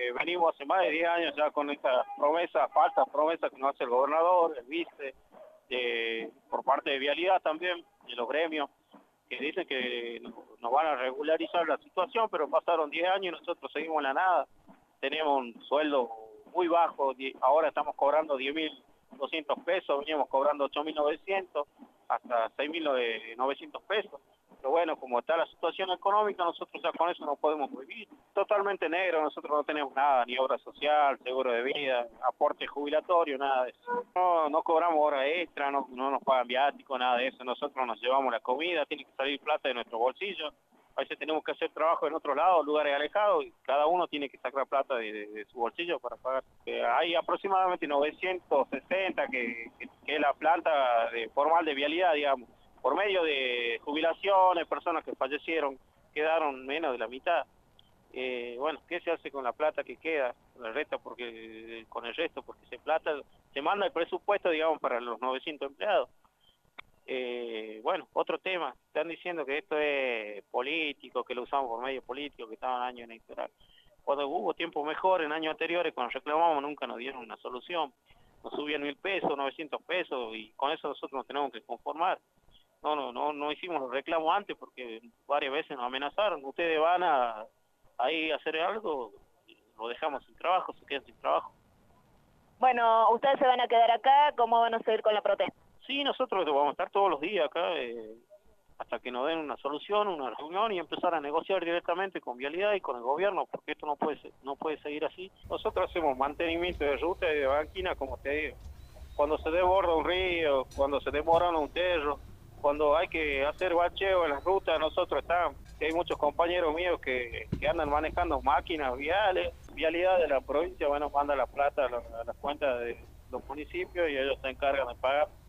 venimos hace más de 10 años ya con esta promesa, falsa promesa que nos hace el gobernador, el vice, por parte de Vialidad también, de los gremios, que dicen que nos van a regularizar la situación, pero pasaron 10 años y nosotros seguimos en la nada. Tenemos un sueldo muy bajo, ahora estamos cobrando 10.200 pesos, veníamos cobrando 8.900 hasta 6.900 pesos. Pero bueno, como está la situación económica, nosotros ya con eso no podemos vivir. Totalmente negro, nosotros no tenemos nada, ni obra social, seguro de vida, aporte jubilatorio, nada de eso. No cobramos hora extra, no nos pagan viático, nada de eso. Nosotros nos llevamos la comida, tiene que salir plata de nuestro bolsillo. A veces tenemos que hacer trabajo en otro lado, lugares alejados, y cada uno tiene que sacar plata de su bolsillo para pagar. Hay aproximadamente 960 que es la planta formal de Vialidad, digamos. Por medio de jubilaciones, personas que fallecieron, quedaron menos de la mitad. Bueno, ¿qué se hace con la plata que queda? Con el resto, porque se manda el presupuesto, digamos, para los 900 empleados. Bueno, otro tema, están diciendo que esto es político, que lo usamos por medio político, que estaba en año electoral. Cuando hubo tiempo mejor, en años anteriores, cuando reclamamos, nunca nos dieron una solución. Nos subían 1.000 pesos, 900 pesos, y con eso nosotros nos tenemos que conformar. No hicimos los reclamos antes porque varias veces nos amenazaron. Ustedes van ahí a hacer algo, lo dejamos sin trabajo, se quedan sin trabajo. Bueno, ustedes se van a quedar acá, ¿cómo van a seguir con la protesta? Sí, nosotros vamos a estar todos los días acá hasta que nos den una solución, una reunión y empezar a negociar directamente con Vialidad y con el gobierno, porque esto no puede seguir así. Nosotros hacemos mantenimiento de ruta y de banquina, como te digo. Cuando se desborda un río, cuando se desmorona un cerro, cuando hay que hacer bacheo en las rutas, nosotros estamos. Hay muchos compañeros míos que andan manejando máquinas viales. Vialidad de la provincia, bueno, manda la plata a las cuentas de los municipios y ellos se encargan de pagar.